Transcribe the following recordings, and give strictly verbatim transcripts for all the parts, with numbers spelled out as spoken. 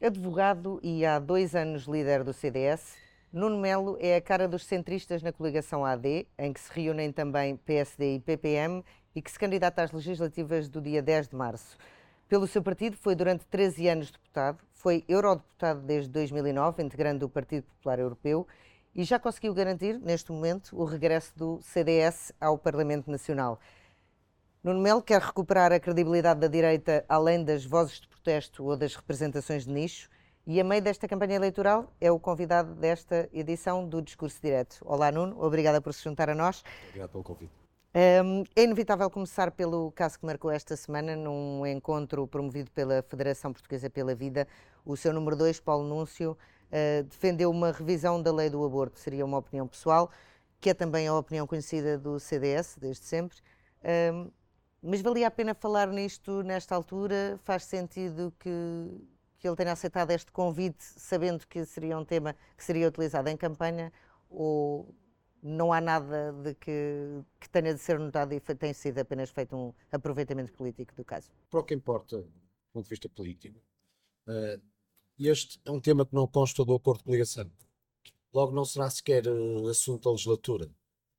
Advogado e há dois anos líder do C D S, Nuno Melo é a cara dos centristas na coligação A D, em que se reúnem também P S D e P P M e que se candidata às legislativas do dia dez de março. Pelo seu partido, foi durante treze anos deputado, foi eurodeputado desde dois mil e nove, integrando o Partido Popular Europeu, e já conseguiu garantir, neste momento, o regresso do C D S ao Parlamento Nacional. Nuno Melo quer recuperar a credibilidade da direita além das vozes de protesto ou das representações de nicho e, a meio desta campanha eleitoral, é o convidado desta edição do Discurso Direto. Olá, Nuno, obrigada por se juntar a nós. Obrigado pelo convite. É inevitável começar pelo caso que marcou esta semana, num encontro promovido pela Federação Portuguesa pela Vida. O seu número dois, Paulo Núncio, defendeu uma revisão da lei do aborto. Seria uma opinião pessoal, que é também a opinião conhecida do C D S, desde sempre. Mas valia a pena falar nisto nesta altura? Faz sentido que, que ele tenha aceitado este convite, sabendo que seria um tema que seria utilizado em campanha, ou não há nada de que, que tenha de ser notado e tem sido apenas feito um aproveitamento político do caso? Para o que importa, do ponto de vista político, uh, este é um tema que não consta do acordo de coligação. Logo, não será sequer uh, assunto da legislatura.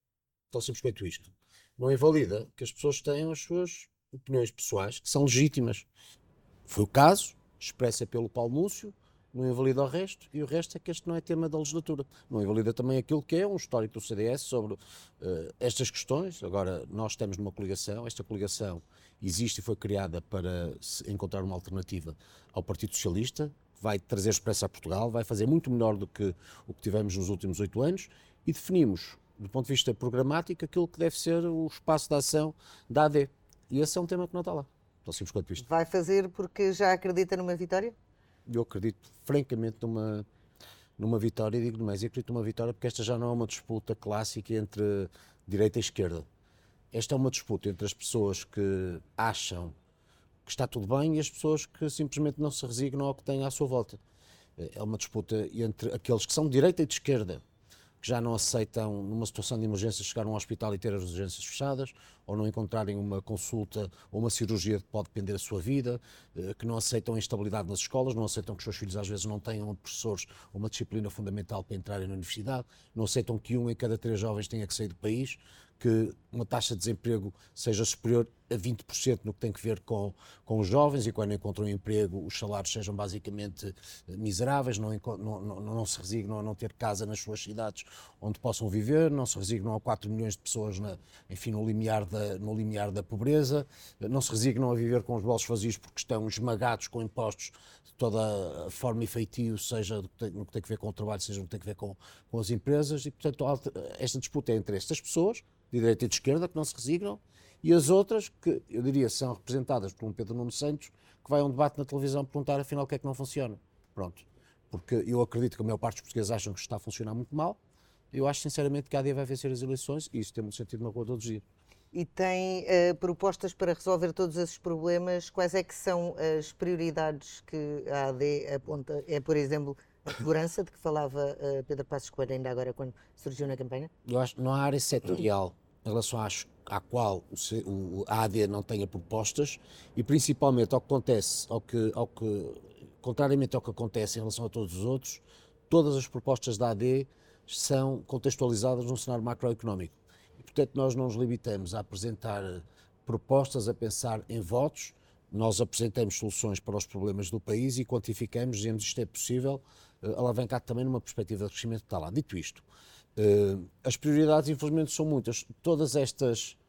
Tão simples quanto isto. Não invalida que as pessoas tenham as suas opiniões pessoais, que são legítimas. Foi o caso, expressa pelo Paulo Núncio, não invalida o resto, e o resto é que este não é tema da legislatura. Não invalida também aquilo que é um histórico do C D S sobre uh, estas questões. Agora, nós estamos numa coligação, esta coligação existe e foi criada para encontrar uma alternativa ao Partido Socialista, que vai trazer expressa a Portugal, vai fazer muito melhor do que o que tivemos nos últimos oito anos, e definimos, do ponto de vista programático, aquilo que deve ser o espaço de ação da A D. E esse é um tema que não está lá. Tão simples quanto isto. Vai fazer porque já acredita numa vitória? Eu acredito, francamente, numa, numa vitória, e digo mais, eu acredito numa vitória porque esta já não é uma disputa clássica entre direita e esquerda. Esta é uma disputa entre as pessoas que acham que está tudo bem e as pessoas que simplesmente não se resignam ao que têm à sua volta. É uma disputa entre aqueles que são de direita e de esquerda, que já não aceitam, numa situação de emergência, chegar a um hospital e ter as urgências fechadas, ou não encontrarem uma consulta ou uma cirurgia que pode depender da sua vida, que não aceitam a instabilidade nas escolas, não aceitam que os seus filhos às vezes não tenham professores ou uma disciplina fundamental para entrarem na universidade, não aceitam que um em cada três jovens tenha que sair do país, que uma taxa de desemprego seja superior a vinte por cento no que tem que ver com, com os jovens, e quando encontram um emprego os salários sejam basicamente miseráveis, não, não, não, não se resignam a não ter casa nas suas cidades onde possam viver, não se resignam a quatro milhões de pessoas na, enfim, no, limiar da, no limiar da pobreza, não se resignam a viver com os bolsos vazios porque estão esmagados com impostos de toda a forma e feitio, seja no que tem, no que tem que ver com o trabalho, seja no que tem que ver com, com as empresas, e portanto esta disputa é entre estas pessoas, de direita e de esquerda, que não se resignam, e as outras, que eu diria são representadas por um Pedro Nuno Santos, que vai a um debate na televisão perguntar afinal o que é que não funciona. Pronto. Porque eu acredito que a maior parte dos portugueses acham que está a funcionar muito mal. Eu acho sinceramente que a AD vai vencer as eleições, e isso tem muito sentido na rua todos os dias. E tem uh, propostas para resolver todos esses problemas? Quais é que são as prioridades que a A D aponta? É, por exemplo, a segurança, de que falava uh, Pedro Passos Coelho ainda agora quando surgiu na campanha? Eu acho que não há área setorial em relação às, à qual o, o, a A D não tenha propostas, e principalmente ao que acontece, ao que, ao que, contrariamente ao que acontece em relação a todos os outros, todas as propostas da A D são contextualizadas num cenário macroeconómico. E, portanto, nós não nos limitamos a apresentar propostas, a pensar em votos. Nós apresentamos soluções para os problemas do país e quantificamos, dizemos isto é possível, uh, alavancado também numa perspectiva de crescimento que está lá. Dito isto, uh, as prioridades, infelizmente, são muitas. Todas estas,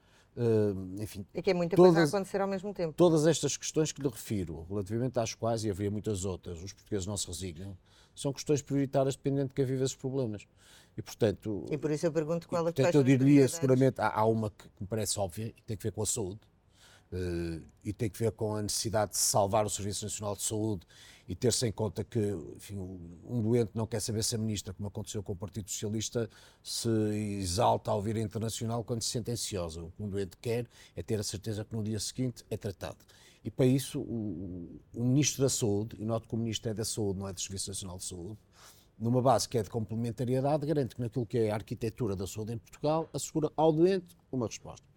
uh, enfim... É que é muita todas, coisa a acontecer ao mesmo tempo. Todas estas questões que lhe refiro, relativamente às quais, e havia muitas outras, os portugueses não se resignam, são questões prioritárias dependendo de quem vive esses problemas. E, portanto... E por isso eu pergunto qual é que eu diria, seguramente, há, há uma que me parece óbvia, e tem que ver com a saúde. Uh, e tem que ver com a necessidade de salvar o Serviço Nacional de Saúde e ter-se em conta que, enfim, um doente não quer saber se a ministra, como aconteceu com o Partido Socialista, se exalta ao vir a internacional quando se sente ansiosa. O que um doente quer é ter a certeza que no dia seguinte é tratado. E para isso, o, o Ministro da Saúde, e noto que o Ministro é da Saúde, não é do Serviço Nacional de Saúde, numa base que é de complementariedade, garante que naquilo que é a arquitetura da saúde em Portugal, assegura ao doente uma resposta.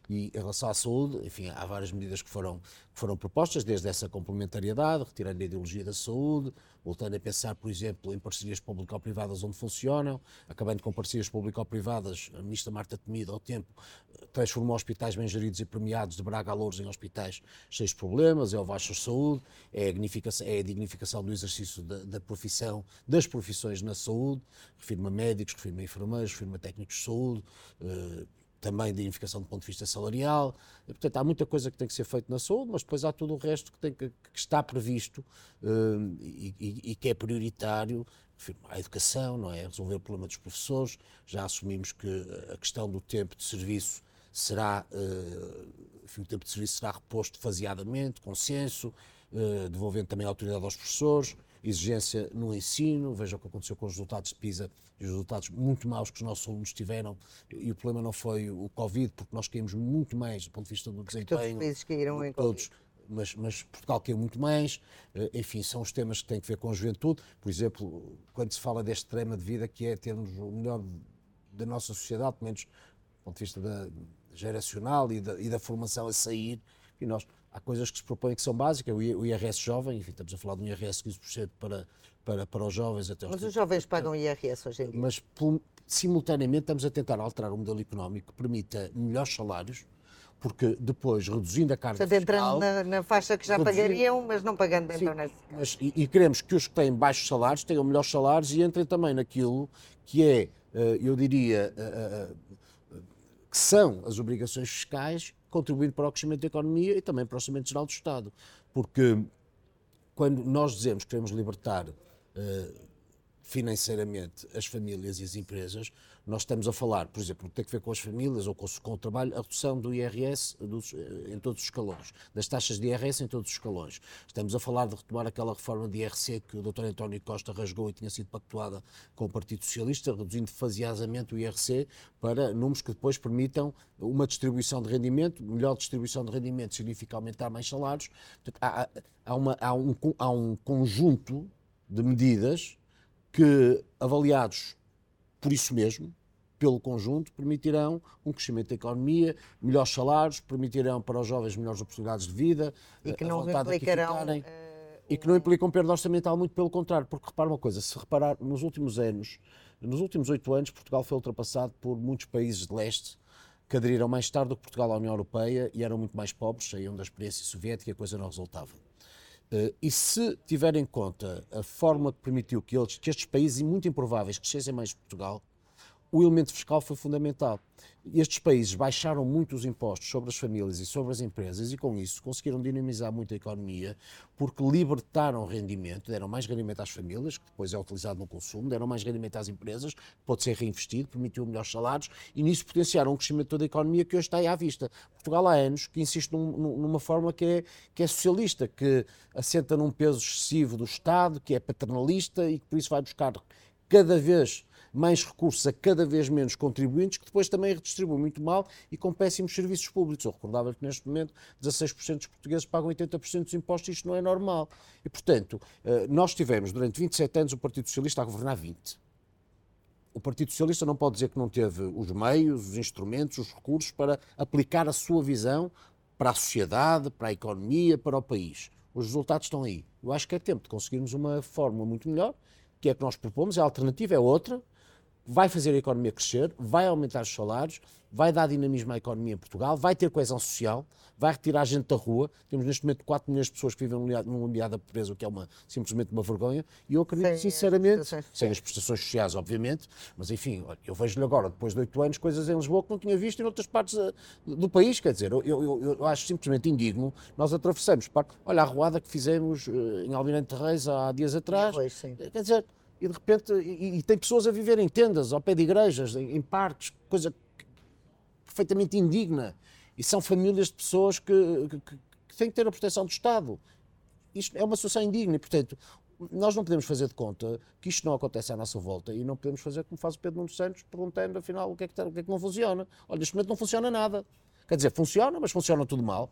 E em relação à saúde, enfim, há várias medidas que foram, que foram propostas, desde essa complementariedade, retirando a ideologia da saúde, voltando a pensar, por exemplo, em parcerias público-privadas onde funcionam, acabando com parcerias público-privadas. A ministra Marta Temido, ao tempo, transformou hospitais bem geridos e premiados de Braga a Louros em hospitais cheios de problemas, é o Voucher Saúde, é a dignificação, é a dignificação do exercício da, da profissão, das profissões na saúde, refiro-me a médicos, refiro-me a enfermeiros, refiro-me a técnicos de saúde, eh, também dignificação do ponto de vista salarial. Portanto, há muita coisa que tem que ser feita na saúde, mas depois há tudo o resto que, tem que, que está previsto uh, e, e, e que é prioritário. A educação, não é? Resolver o problema dos professores. Já assumimos que a questão do tempo de serviço será, uh, enfim, o tempo de serviço será reposto faseadamente, consenso, uh, devolvendo também a autoridade aos professores, exigência no ensino. Veja o que aconteceu com os resultados de PISA, e os resultados muito maus que os nossos alunos tiveram, e o problema não foi o Covid, porque nós caímos muito mais do ponto de vista do desempenho. Todos os países caíram em todos, mas, mas Portugal caiu muito mais. Enfim, são os temas que têm que ver com a juventude. Por exemplo, quando se fala deste drama de vida que é termos o melhor da nossa sociedade, pelo menos do ponto de vista da, geracional e da, e da formação a sair, e nós, há coisas que se propõem que são básicas, o I R S jovem, enfim, estamos a falar de um I R S de quinze por cento para, para, para os jovens até aos Mas os jovens pagam I R S hoje em dia. Mas, simultaneamente, estamos a tentar alterar um modelo económico que permita melhores salários, porque depois, reduzindo a carga Portanto, fiscal... entrando na, na faixa que já reduzindo, pagariam, mas não pagando, sim, então, nessa... mas, e, e queremos que os que têm baixos salários tenham melhores salários e entrem também naquilo que é, eu diria, que são as obrigações fiscais, contribuindo para o crescimento da economia e também para o Orçamento Geral do Estado. Porque quando nós dizemos que queremos libertar uh, financeiramente as famílias e as empresas, nós estamos a falar, por exemplo, tem que ver com as famílias ou com, com o trabalho, a redução do I R S dos, em todos os escalões, das taxas de I R S em todos os escalões. Estamos a falar de retomar aquela reforma de I R C que o doutor António Costa rasgou e tinha sido pactuada com o Partido Socialista, reduzindo faseadamente o I R C para números que depois permitam uma distribuição de rendimento. Melhor distribuição de rendimento significa aumentar mais salários. Portanto, há, há, uma, há, um, há um conjunto de medidas que, avaliados por isso mesmo, pelo conjunto, permitirão um crescimento da economia, melhores salários, permitirão para os jovens melhores oportunidades de vida, e que não implicarão... Uh, e que não implicam perda orçamental, muito pelo contrário, porque repara uma coisa, se reparar, nos últimos anos, nos últimos oito anos, Portugal foi ultrapassado por muitos países de leste que aderiram mais tarde do que Portugal à União Europeia e eram muito mais pobres, saíam da experiência soviética e a coisa não resultava. Uh, e se tiver em conta a forma que permitiu que, eles, que estes países muito improváveis crescessem mais que Portugal, o elemento fiscal foi fundamental. Estes países baixaram muito os impostos sobre as famílias e sobre as empresas e, com isso, conseguiram dinamizar muito a economia porque libertaram rendimento, deram mais rendimento às famílias, que depois é utilizado no consumo, deram mais rendimento às empresas, que pode ser reinvestido, permitiu melhores salários e, nisso, potenciaram um crescimento de toda a economia que hoje está aí à vista. Portugal há anos que insiste num, numa forma que é, que é socialista, que assenta num peso excessivo do Estado, que é paternalista e que, por isso, vai buscar cada vez mais recursos a cada vez menos contribuintes, que depois também redistribuem muito mal e com péssimos serviços públicos. Eu recordava que neste momento dezasseis por cento dos portugueses pagam oitenta por cento dos impostos e isto não é normal. E, portanto, nós tivemos durante vinte e sete anos o Partido Socialista a governar vinte. O Partido Socialista não pode dizer que não teve os meios, os instrumentos, os recursos para aplicar a sua visão para a sociedade, para a economia, para o país. Os resultados estão aí. Eu acho que é tempo de conseguirmos uma fórmula muito melhor, que é a que nós propomos, a alternativa é outra, vai fazer a economia crescer, vai aumentar os salários, vai dar dinamismo à economia em Portugal, vai ter coesão social, vai retirar a gente da rua. Temos neste momento quatro milhões de pessoas que vivem num limiar da pobreza, o que é uma, simplesmente uma vergonha, e eu acredito sem sinceramente, as sem as prestações sociais, obviamente, mas enfim, eu vejo-lhe agora, depois de oito anos, coisas em Lisboa que não tinha visto em outras partes do país, quer dizer, eu, eu, eu acho simplesmente indigno, nós atravessamos, olha a arruada que fizemos em Almirante de Reis há dias atrás, pois, sim. Quer dizer, e de repente, e, e tem pessoas a viver em tendas, ao pé de igrejas, em, em parques, coisa perfeitamente indigna. E são famílias de pessoas que, que, que têm que ter a proteção do Estado. Isto é uma situação indigna e, portanto, nós não podemos fazer de conta que isto não acontece à nossa volta e não podemos fazer como faz o Pedro Nuno Santos, perguntando, afinal, o que é que, tá, o que, é que não funciona. Olha, neste momento não funciona nada. Quer dizer, funciona, mas funciona tudo mal.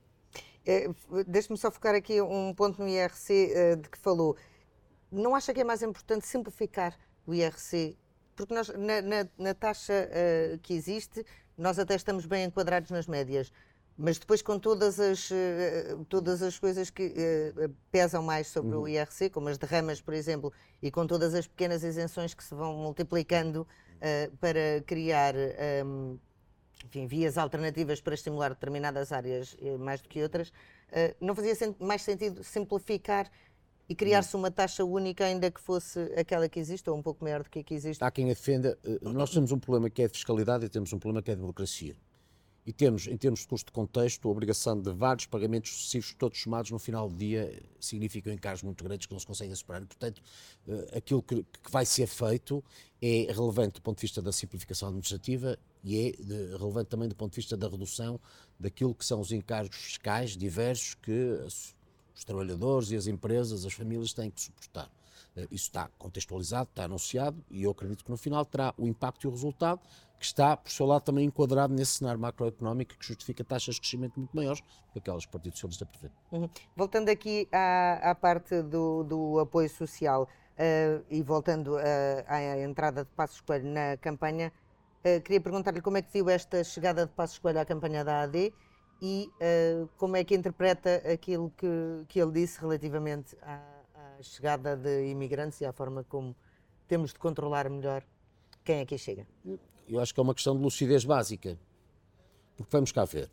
É, deixe-me só focar aqui um ponto no I R C uh, de que falou. Não acha que é mais importante simplificar o I R C? Porque nós, na, na, na taxa uh, que existe, nós até estamos bem enquadrados nas médias, mas depois com todas as, uh, todas as coisas que uh, pesam mais sobre uhum. o I R C, como as derramas, por exemplo, e com todas as pequenas isenções que se vão multiplicando uh, para criar um, enfim, vias alternativas para estimular determinadas áreas uh, mais do que outras, uh, não fazia sen- mais sentido simplificar e criar-se uma taxa única, ainda que fosse aquela que existe, ou um pouco maior do que a que existe? Há quem defenda. Nós temos um problema que é de fiscalidade e temos um problema que é de burocracia. E temos, em termos de custo de contexto, a obrigação de vários pagamentos sucessivos, todos somados no final do dia, significam encargos muito grandes que não se conseguem superar. E, portanto, aquilo que, que vai ser feito é relevante do ponto de vista da simplificação administrativa e é de, relevante também do ponto de vista da redução daquilo que são os encargos fiscais diversos que os trabalhadores e as empresas, as famílias têm que suportar. Isso está contextualizado, está anunciado e eu acredito que no final terá o impacto e o resultado que está, por seu lado, também enquadrado nesse cenário macroeconómico que justifica taxas de crescimento muito maiores do que aquelas que o Partido Socialista prevê. Uhum. Voltando aqui à, à parte do, do apoio social uh, e voltando uh, à entrada de Passos Coelho na campanha, uh, queria perguntar-lhe como é que viu esta chegada de Passos Coelho à campanha da A D e uh, como é que interpreta aquilo que, que ele disse relativamente à, à chegada de imigrantes e à forma como temos de controlar melhor quem aqui chega. Eu acho que é uma questão de lucidez básica, porque vamos cá ver.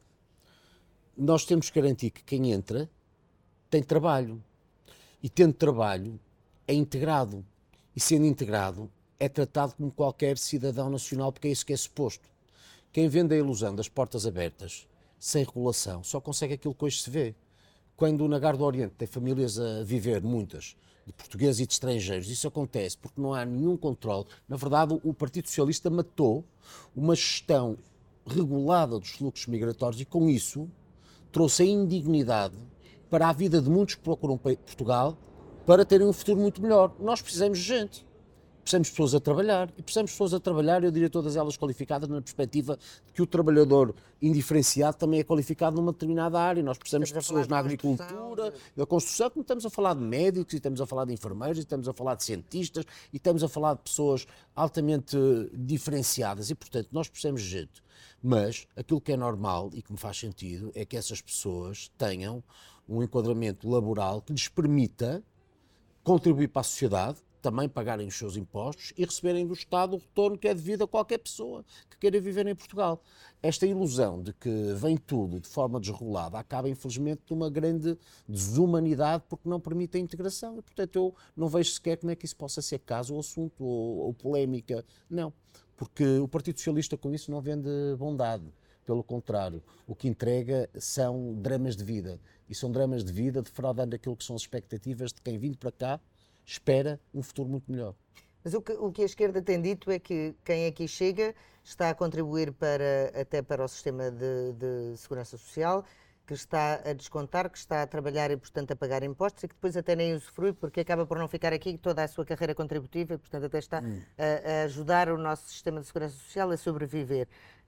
Nós temos que garantir que quem entra tem trabalho e tendo trabalho é integrado e sendo integrado é tratado como qualquer cidadão nacional, porque é isso que é suposto. Quem vende a ilusão das portas abertas sem regulação, só consegue aquilo que hoje se vê. Quando na Gar do Oriente tem famílias a viver, muitas, de portugueses e de estrangeiros, isso acontece porque não há nenhum controle. Na verdade, o Partido Socialista matou uma gestão regulada dos fluxos migratórios e, com isso, trouxe a indignidade para a vida de muitos que procuram Portugal para terem um futuro muito melhor. Nós precisamos de gente. Precisamos de pessoas a trabalhar, e precisamos de pessoas a trabalhar, eu diria todas elas qualificadas na perspectiva de que o trabalhador indiferenciado também é qualificado numa determinada área. Nós precisamos de pessoas na agricultura, na construção, como estamos a falar de médicos, e estamos a falar de enfermeiros, e estamos a falar de cientistas, e estamos a falar de pessoas altamente diferenciadas, e portanto nós precisamos de gente. Mas aquilo que é normal e que me faz sentido é que essas pessoas tenham um enquadramento laboral que lhes permita contribuir para a sociedade, também pagarem os seus impostos e receberem do Estado o retorno que é devido a qualquer pessoa que queira viver em Portugal. Esta ilusão de que vem tudo de forma desregulada acaba, infelizmente, numa grande desumanidade porque não permite a integração. E, portanto, eu não vejo sequer como é que isso possa ser caso ou assunto ou, ou polémica. Não, porque o Partido Socialista com isso não vende bondade. Pelo contrário, o que entrega são dramas de vida. E são dramas de vida defraudando aquilo que são as expectativas de quem vindo para cá espera um futuro muito melhor. Mas o que, o que a esquerda tem dito é que quem aqui chega está a contribuir para, até para o sistema de, de segurança social, que está a descontar, que está a trabalhar e, portanto, a pagar impostos e que depois até nem usufrui, porque acaba por não ficar aqui toda a sua carreira contributiva e, portanto, até está hum. a, a ajudar o nosso sistema de segurança social a sobreviver.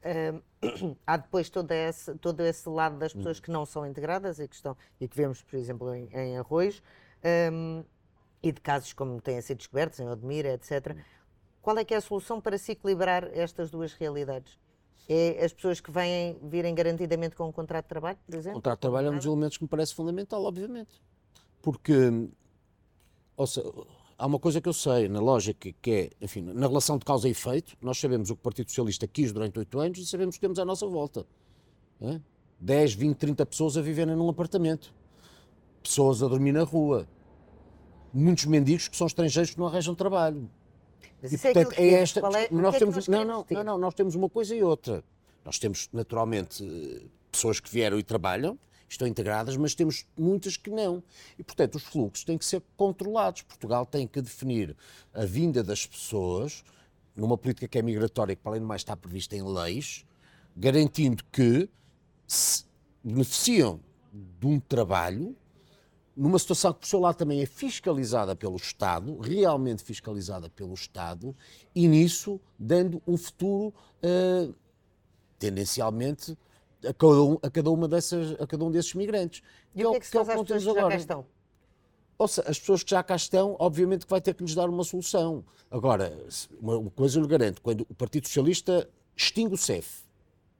Uh, há depois todo esse, todo esse lado das pessoas hum. que não são integradas e que, estão, e que vemos, por exemplo, em, em Arroios, um, e de casos como têm sido descobertos, em Odmira, etcétera. Qual é que é a solução para se equilibrar estas duas realidades? É as pessoas que vêm virem garantidamente com um contrato de trabalho, por exemplo? O contrato de trabalho é um dos elementos que me parece fundamental, obviamente. Porque, ou seja, há uma coisa que eu sei, na lógica, que é, enfim, na relação de causa e efeito, nós sabemos o que o Partido Socialista quis durante oito anos e sabemos o que temos à nossa volta. É? dez, vinte, trinta pessoas a viverem num apartamento. Pessoas a dormir na rua. Muitos mendigos que são estrangeiros que não arranjam trabalho. Mas e, portanto, é, é esta. É, nós temos, nós não, não, não, não, nós temos uma coisa e outra. Nós temos, naturalmente, pessoas que vieram e trabalham, estão integradas, mas temos muitas que não. E, portanto, os fluxos têm que ser controlados. Portugal tem que definir a vinda das pessoas numa política que é migratória, que, para além do mais, está prevista em leis, garantindo que se beneficiam de um trabalho numa situação que, por seu lado, também é fiscalizada pelo Estado, realmente fiscalizada pelo Estado, e nisso dando um futuro, uh, tendencialmente, a cada, um, a, cada uma dessas, a cada um desses migrantes. E o que é que se faz às pessoas que já cá estão? Ou seja, as pessoas que já cá estão, obviamente que vai ter que lhes dar uma solução. Agora, uma coisa eu lhe garanto, quando o Partido Socialista extingue o C E F,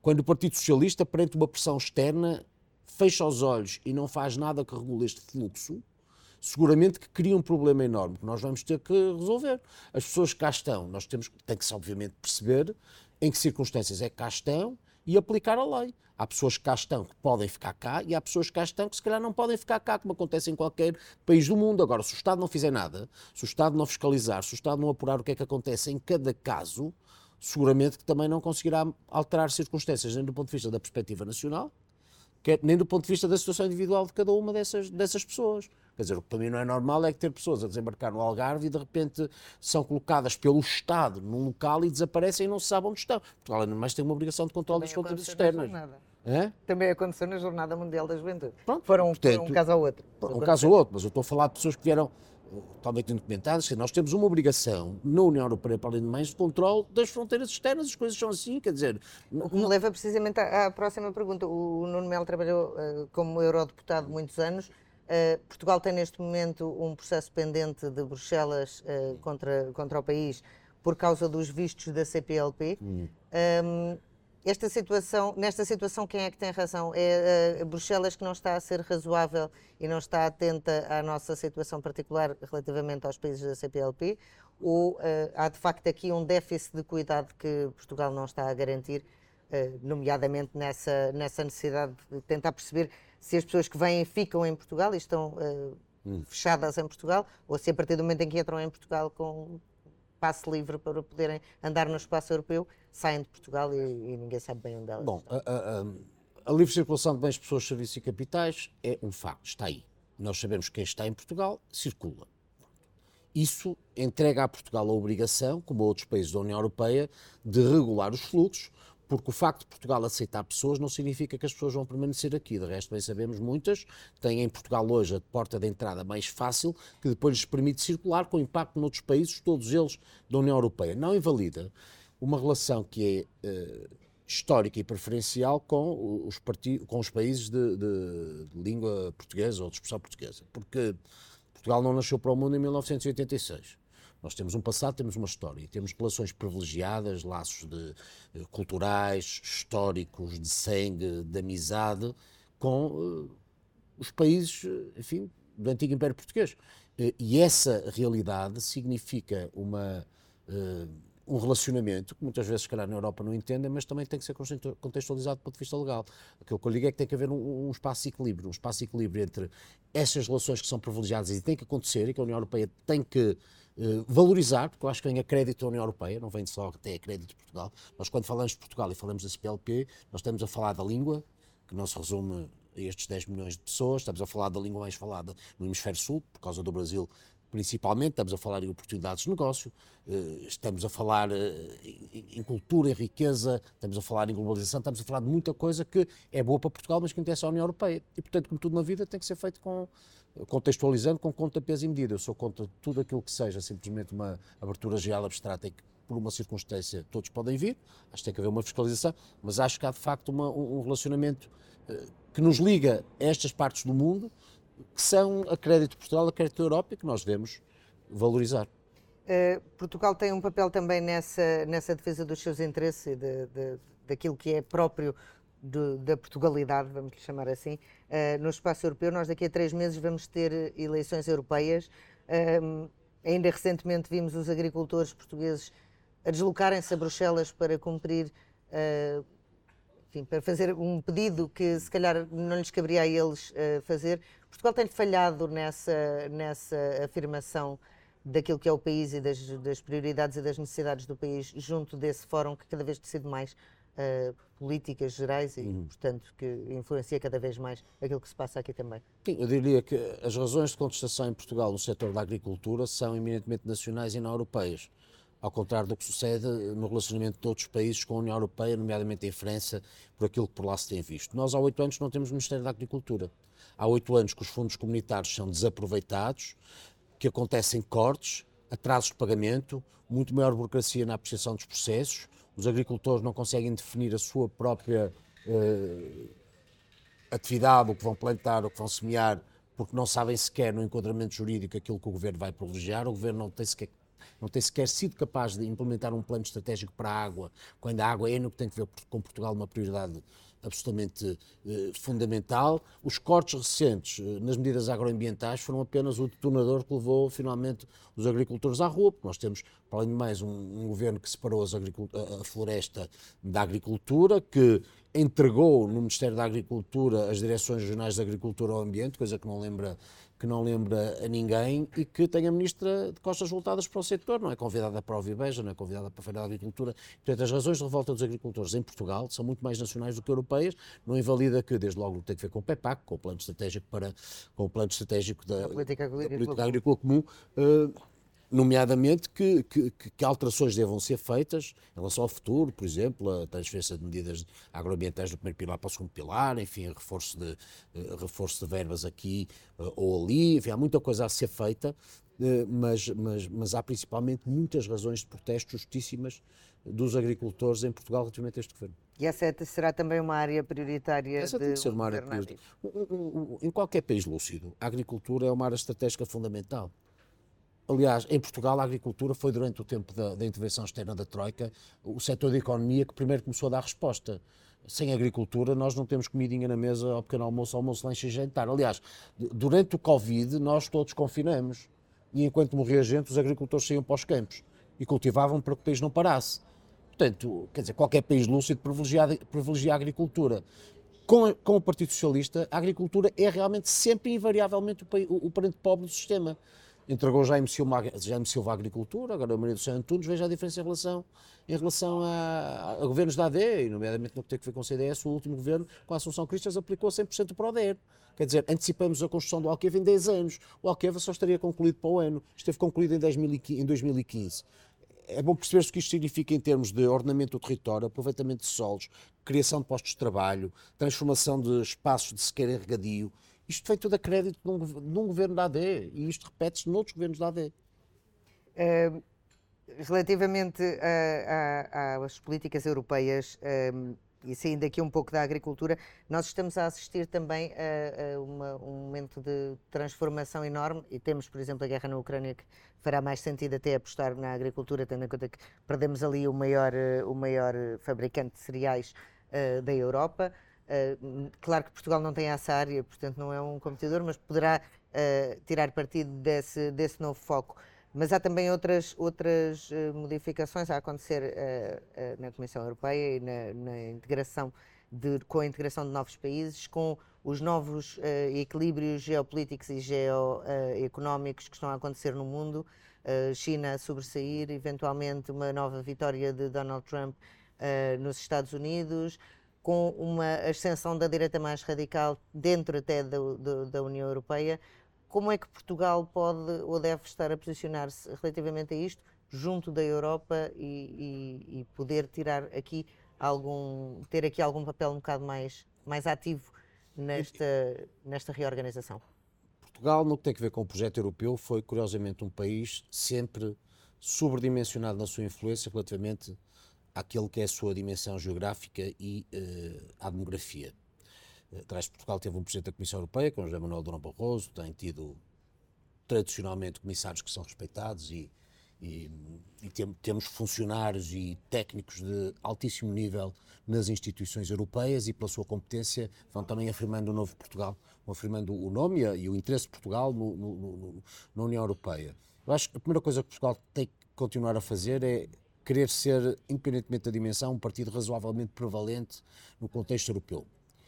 quando o Partido Socialista, perante uma pressão externa, fecha os olhos e não faz nada que regule este fluxo, seguramente que cria um problema enorme que nós vamos ter que resolver. As pessoas que cá estão, nós temos tem que se obviamente perceber em que circunstâncias é que cá estão e aplicar a lei. Há pessoas que cá estão que podem ficar cá e há pessoas que cá estão que se calhar não podem ficar cá, como acontece em qualquer país do mundo. Agora, se o Estado não fizer nada, se o Estado não fiscalizar, se o Estado não apurar o que é que acontece em cada caso, seguramente que também não conseguirá alterar circunstâncias, nem do ponto de vista da perspectiva nacional, nem do ponto de vista da situação individual de cada uma dessas, dessas pessoas. Quer dizer, o que para mim não é normal é que ter pessoas a desembarcar no Algarve e de repente são colocadas pelo Estado num local e desaparecem e não se sabe onde estão. Portugal, além de mais, tem uma obrigação de controle das fronteiras externas. É? Também aconteceu na Jornada Mundial da Juventude. Pronto, foram, portanto, foram um caso ao outro. Um caso ao outro, mas eu estou a falar de pessoas que vieram totalmente indocumentadas. Nós temos uma obrigação na União Europeia, para além de mais, de controle das fronteiras externas. As coisas são assim, quer dizer... O que me leva precisamente à, à próxima pergunta. O Nuno Melo trabalhou uh, como eurodeputado muitos anos. Uh, Portugal tem neste momento um processo pendente de Bruxelas uh, contra, contra o país por causa dos vistos da C P L P. Hum. Um, esta situação, nesta situação, quem é que tem razão? É uh, Bruxelas que não está a ser razoável e não está atenta à nossa situação particular relativamente aos países da C P L P? Ou uh, há de facto aqui um déficit de cuidado que Portugal não está a garantir, uh, nomeadamente nessa, nessa necessidade de tentar perceber se as pessoas que vêm ficam em Portugal e estão uh, hum. fechadas em Portugal, ou se a partir do momento em que entram em Portugal com passe livre para poderem andar no espaço europeu, saem de Portugal e, e ninguém sabe bem onde elas Bom, estão. A, a, a livre circulação de bens, pessoas, serviços e capitais é um facto, está aí. Nós sabemos que quem está em Portugal circula. Isso entrega a Portugal a obrigação, como a outros países da União Europeia, de regular os fluxos, porque o facto de Portugal aceitar pessoas não significa que as pessoas vão permanecer aqui. De resto, bem sabemos, muitas têm em Portugal hoje a porta de entrada mais fácil, que depois lhes permite circular com impacto noutros países, todos eles da União Europeia. Não invalida uma relação que é uh, histórica e preferencial com os, parti- com os países de, de, de língua portuguesa ou de expressão portuguesa, porque Portugal não nasceu para o mundo em mil novecentos e oitenta e seis. Nós temos um passado, temos uma história, temos relações privilegiadas, laços de, eh, culturais, históricos, de sangue, de amizade, com uh, os países, enfim, do antigo Império Português. Uh, e essa realidade significa uma, uh, um relacionamento que muitas vezes, se calhar, na Europa não entendem, mas também tem que ser contextualizado do ponto de vista legal. Aquilo que eu digo é que tem que haver um, um espaço de equilíbrio, um espaço de equilíbrio entre essas relações que são privilegiadas e têm que acontecer, e que a União Europeia tem que Uh, valorizar, porque eu acho que vem a crédito da União Europeia, não vem só até a crédito de Portugal. Nós, quando falamos de Portugal e falamos da C P L P, nós estamos a falar da língua, que não se resume a estes dez milhões de pessoas, estamos a falar da língua mais falada no Hemisfério Sul, por causa do Brasil principalmente, estamos a falar em oportunidades de negócio, uh, estamos a falar uh, em, em cultura, em riqueza, estamos a falar em globalização, estamos a falar de muita coisa que é boa para Portugal, mas que interessa à União Europeia. E, portanto, como tudo na vida, tem que ser feito com... contextualizando com conta, peso e medida. Eu sou contra tudo aquilo que seja simplesmente uma abertura geral abstrata e que por uma circunstância todos podem vir, acho que tem que haver uma fiscalização, mas acho que há de facto uma, um relacionamento uh, que nos liga a estas partes do mundo que são a crédito de Portugal, a crédito da Europa e que nós devemos valorizar. Uh, Portugal tem um papel também nessa, nessa defesa dos seus interesses e de, de, daquilo que é próprio De, da Portugalidade, vamos lhe chamar assim, uh, no espaço europeu. Nós daqui a três meses vamos ter eleições europeias. Um, ainda recentemente vimos os agricultores portugueses a deslocarem-se a Bruxelas para cumprir, uh, enfim, para fazer um pedido que se calhar não lhes caberia a eles uh, fazer. Portugal tem falhado nessa, nessa afirmação daquilo que é o país e das, das prioridades e das necessidades do país junto desse fórum que cada vez decide mais Uh, políticas gerais e, uhum. portanto, que influencia cada vez mais aquilo que se passa aqui também. Sim, eu diria que as razões de contestação em Portugal no setor da agricultura são eminentemente nacionais e não europeias, ao contrário do que sucede no relacionamento de outros países com a União Europeia, nomeadamente em França, por aquilo que por lá se tem visto. Nós há oito anos não temos Ministério da Agricultura. Há oito anos que os fundos comunitários são desaproveitados, que acontecem cortes, atrasos de pagamento, muito maior burocracia na apreciação dos processos. Os agricultores não conseguem definir a sua própria eh, atividade, o que vão plantar, o que vão semear, porque não sabem sequer no enquadramento jurídico aquilo que o Governo vai privilegiar. O Governo não tem sequer não tem sequer sido capaz de implementar um plano estratégico para a água, quando a água é no que tem que ver com Portugal uma prioridade absolutamente eh, fundamental. Os cortes recentes eh, nas medidas agroambientais foram apenas o detonador que levou finalmente os agricultores à rua, porque nós temos, para além de mais, um, um governo que separou as a, a floresta da agricultura, que entregou no Ministério da Agricultura as direções regionais de Agricultura ao Ambiente, coisa que não lembra que não lembra a ninguém, e que tem a ministra de costas voltadas para o setor, não é convidada para o Viveja, não é convidada para a Feira da Agricultura. Portanto, as razões de revolta dos agricultores em Portugal são muito mais nacionais do que europeias, não invalida que, desde logo, tem que ver com o PEPAC, com o plano estratégico, para, com o plano estratégico da, A política da política agrícola agrícola comum, uh, nomeadamente que, que, que alterações devam ser feitas em relação ao futuro, por exemplo, a transferência de medidas agroambientais do primeiro pilar para o segundo pilar, enfim, reforço de, uh, reforço de verbas aqui uh, ou ali, enfim, há muita coisa a ser feita, uh, mas, mas, mas há principalmente muitas razões de protesto justíssimas dos agricultores em Portugal relativamente a este governo. E essa será também uma área prioritária Essa de tem que ser um uma área governo prioritária. Em qualquer país lúcido, a agricultura é uma área estratégica fundamental. Aliás, em Portugal, a agricultura foi, durante o tempo da, da intervenção externa da Troika, o setor da economia que primeiro começou a dar resposta. Sem agricultura, nós não temos comidinha na mesa ao pequeno almoço, almoço, lanche e jantar. Aliás, durante o Covid, nós todos confinamos. E enquanto morria gente, os agricultores saíam para os campos e cultivavam para que o país não parasse. Portanto, quer dizer, qualquer país lúcido privilegia, privilegia a agricultura. Com, a, com o Partido Socialista, a agricultura é realmente sempre e invariavelmente o, o, o parente pobre do sistema. Entregou Jaime Silva, Jaime Silva à agricultura, agora o Maria do Céu Antunes, veja a diferença em relação, em relação a, a governos da A D, e nomeadamente no que tem que ver com o C D S, o último governo, com a Assunção Cristas, aplicou cem por cento para o D E R. Quer dizer, antecipamos a construção do Alqueva em dez anos. O Alqueva só estaria concluído para o ano. Esteve concluído em, dez mil e quinze, em dois mil e quinze. É bom perceber-se o que isto significa em termos de ordenamento do território, aproveitamento de solos, criação de postos de trabalho, transformação de espaços de sequeira em regadio. Isto foi tudo a crédito de um, de um governo da A D, e isto repete-se noutros governos da A D. Uh, relativamente às políticas europeias, um, e saindo aqui um pouco da agricultura, nós estamos a assistir também a, a uma, um momento de transformação enorme, e temos, por exemplo, a guerra na Ucrânia, que fará mais sentido até apostar na agricultura, tendo em conta que perdemos ali o maior, o maior fabricante de cereais uh, da Europa. Uh, claro que Portugal não tem essa área, portanto não é um competidor, mas poderá uh, tirar partido desse, desse novo foco. Mas há também outras, outras uh, modificações a acontecer uh, uh, na Comissão Europeia e na, na integração de, com a integração de novos países, com os novos uh, equilíbrios geopolíticos e geoeconómicos que estão a acontecer no mundo, uh, China a sobressair, eventualmente uma nova vitória de Donald Trump uh, nos Estados Unidos, com uma ascensão da direita mais radical dentro até do, do, da União Europeia. Como é que Portugal pode ou deve estar a posicionar-se relativamente a isto, junto da Europa, e, e, e poder tirar aqui algum, ter aqui algum papel um bocado mais, mais ativo nesta, nesta reorganização? Portugal, no que tem a ver com o projeto europeu, foi curiosamente um país sempre sobredimensionado na sua influência relativamente àquele que é a sua dimensão geográfica e uh, à demografia. Atrás, Portugal teve um presidente da Comissão Europeia, com José Manuel Durão Barroso, tem tido tradicionalmente comissários que são respeitados, e, e, e tem, temos funcionários e técnicos de altíssimo nível nas instituições europeias, e pela sua competência vão também afirmando o novo Portugal, vão afirmando o nome e o interesse de Portugal no, no, no, na União Europeia. Eu acho que a primeira coisa que Portugal tem que continuar a fazer é querer ser, independentemente da dimensão, um partido razoavelmente prevalente no contexto europeu.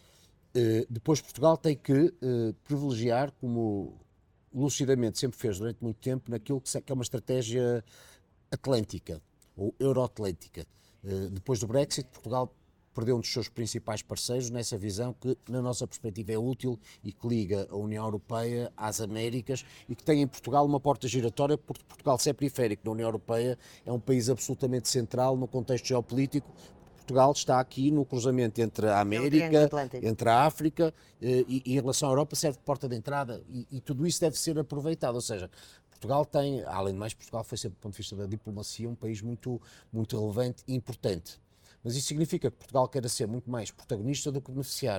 Uh, depois Portugal tem que uh, privilegiar, como lucidamente sempre fez durante muito tempo, naquilo que é uma estratégia atlântica, ou euro-atlântica. Uh, depois do Brexit, Portugal perdeu um dos seus principais parceiros nessa visão que, na nossa perspectiva, é útil e que liga a União Europeia às Américas, e que tem em Portugal uma porta giratória, porque Portugal, se é periférico na União Europeia, é um país absolutamente central no contexto geopolítico. Portugal está aqui no cruzamento entre a América, entre a África, e, e em relação à Europa serve de porta de entrada, e, e tudo isso deve ser aproveitado. Ou seja, Portugal tem, além de mais, Portugal foi sempre, do ponto de vista da diplomacia, um país muito, muito relevante e importante. Mas isso significa que Portugal quer ser muito mais protagonista do que beneficiário.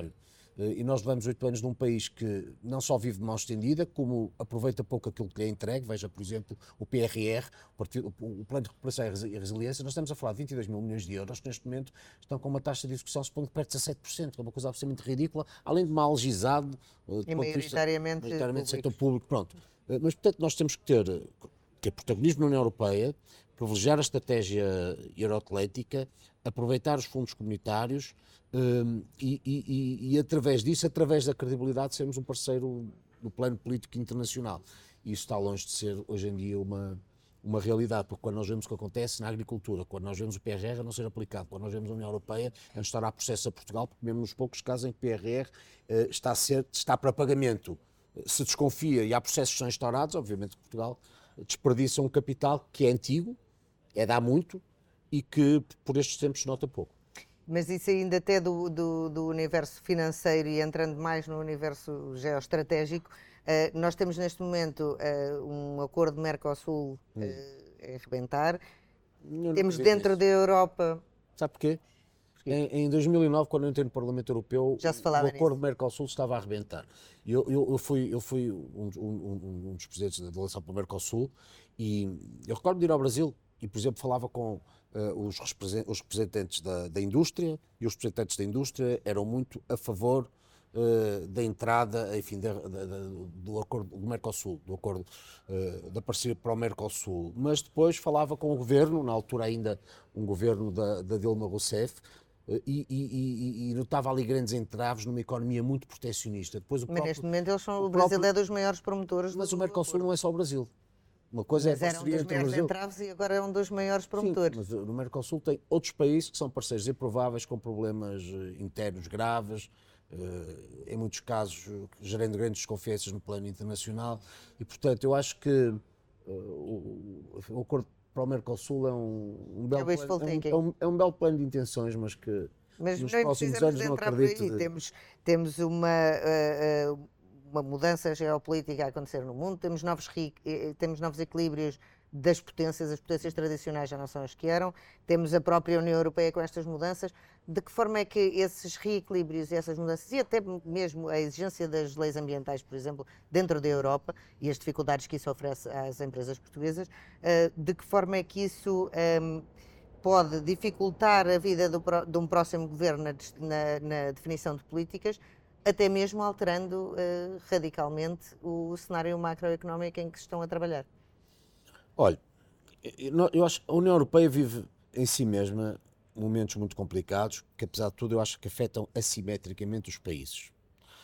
E nós levamos oito anos num país que não só vive de mão estendida, como aproveita pouco aquilo que lhe é entregue. Veja, por exemplo, o P R R, o Plano de Recuperação e Resiliência. Nós estamos a falar de vinte e dois mil milhões de euros, que neste momento estão com uma taxa de execução supondo perto de dezassete por cento, que é uma coisa absolutamente ridícula, além de mal legisado, e maioritariamente, maioritariamente setor público. Pronto. Mas, portanto, nós temos que ter, ter protagonismo na União Europeia, privilegiar a estratégia euroatlântica, aproveitar os fundos comunitários um, e, e, e, e, através disso, através da credibilidade, sermos um parceiro no plano político internacional. E isso está longe de ser, hoje em dia, uma, uma realidade, porque quando nós vemos o que acontece na agricultura, quando nós vemos o P R R a não ser aplicado, quando nós vemos a União Europeia a não estar a processo a Portugal, porque mesmo nos poucos casos em que o P R R uh, está, a ser, está para pagamento, se desconfia e há processos que são instaurados, obviamente que Portugal desperdiça um capital que é antigo, é de há muito e que por estes tempos se nota pouco. Mas isso ainda até do, do, do universo financeiro e entrando mais no universo geoestratégico, uh, nós temos neste momento uh, um acordo de Mercosul uh, hum. a arrebentar. Não temos não dentro da Europa... Sabe porquê? Em, em dois mil e nove, quando eu entrei no Parlamento Europeu, Já se falava o acordo nisso. do Mercosul estava a arrebentar. Eu, eu, eu fui, eu fui um, um, um dos presidentes da delegação para o Mercosul e eu recordo de ir ao Brasil e, por exemplo, falava com uh, os, os representantes da, da indústria e os representantes da indústria eram muito a favor uh, da entrada, enfim, da, da, da, do acordo do Mercosul, do acordo uh, da parceria para o Mercosul. Mas depois falava com o governo, na altura ainda um governo da, da Dilma Rousseff, E, e, e, e notava ali grandes entraves numa economia muito protecionista. Depois o mas próprio, neste momento eles são, o, o Brasil próprio, é dos maiores promotores. Mas do, o Mercosul não é só o Brasil. Uma coisa mas é a era um parceria dos entre o maiores Brasil... entraves e agora é um dos maiores promotores. Sim, mas no Mercosul tem outros países que são parceiros improváveis, com problemas internos graves, em muitos casos gerando grandes desconfianças no plano internacional. E, portanto, eu acho que o, o acordo para o Mercosul é um, um, belo é plano, é, um, é um belo plano de intenções, mas que mas nos nem próximos anos não acredito. De... Temos, temos uma, uh, uh, uma mudança geopolítica a acontecer no mundo, temos novos, temos novos equilíbrios das potências, as potências tradicionais já não são as que eram, temos a própria União Europeia com estas mudanças. De que forma é que esses reequilíbrios e essas mudanças, e até mesmo a exigência das leis ambientais, por exemplo, dentro da Europa, e as dificuldades que isso oferece às empresas portuguesas, de que forma é que isso um, pode dificultar a vida do, de um próximo governo na, na, na definição de políticas, até mesmo alterando uh, radicalmente o cenário macroeconómico em que estão a trabalhar? Olha, eu acho que a União Europeia vive em si mesma momentos muito complicados, que apesar de tudo eu acho que afetam assimetricamente os países.